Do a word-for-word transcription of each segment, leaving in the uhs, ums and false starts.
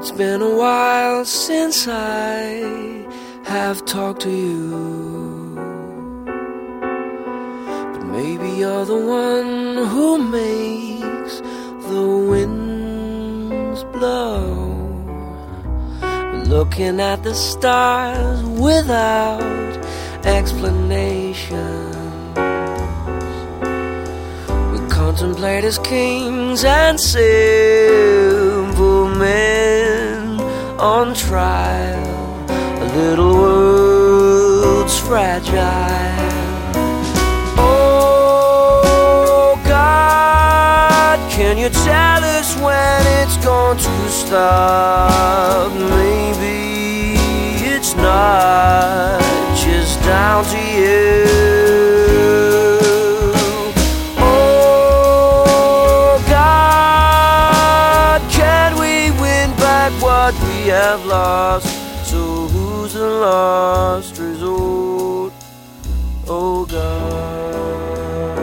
It's been a while since I have talked to you, but maybe you're the one who makes the winds blow, looking at the stars without explanations. We contemplate as kings and simple men on trial, a little world's fragile. Oh God, can you tell us when it's going to stop? Maybe it's not just down to you. Oh God, can we win back what we have lost? So who's the last resort? Oh God.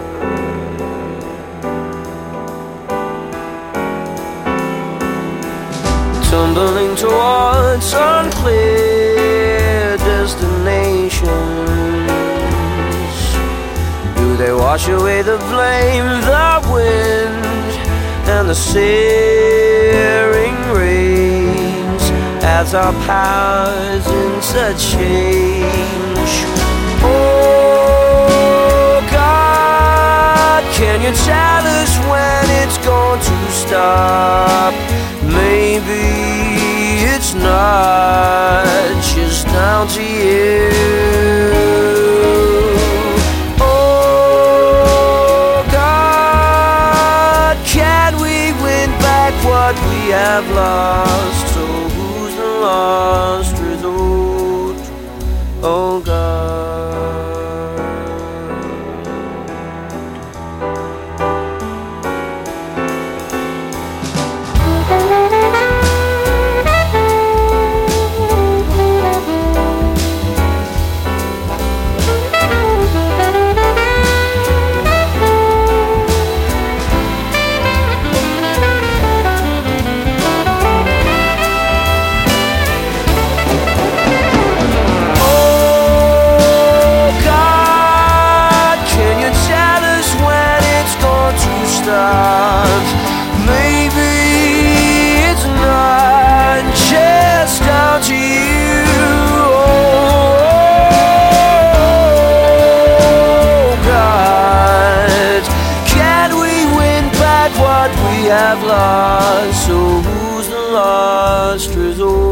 Tumbling towards unclear destinations, do they wash away the blame, the wind and the searing rains, as our powers interchange? Oh God, can you tell us when it's going to stop? Maybe it's not just down to you. Oh God, can we win back what we have lost? So who's the last resort? Oh God. Maybe it's not just down to you. Oh God, can we win back what we have lost? So who's the last resort?